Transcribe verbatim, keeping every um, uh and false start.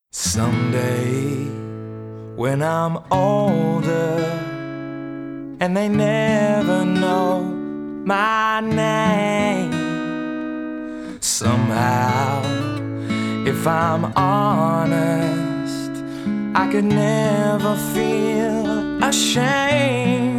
Someday, when I'm older and they never know my name, somehow, if I'm honest, I could never feel ashamed.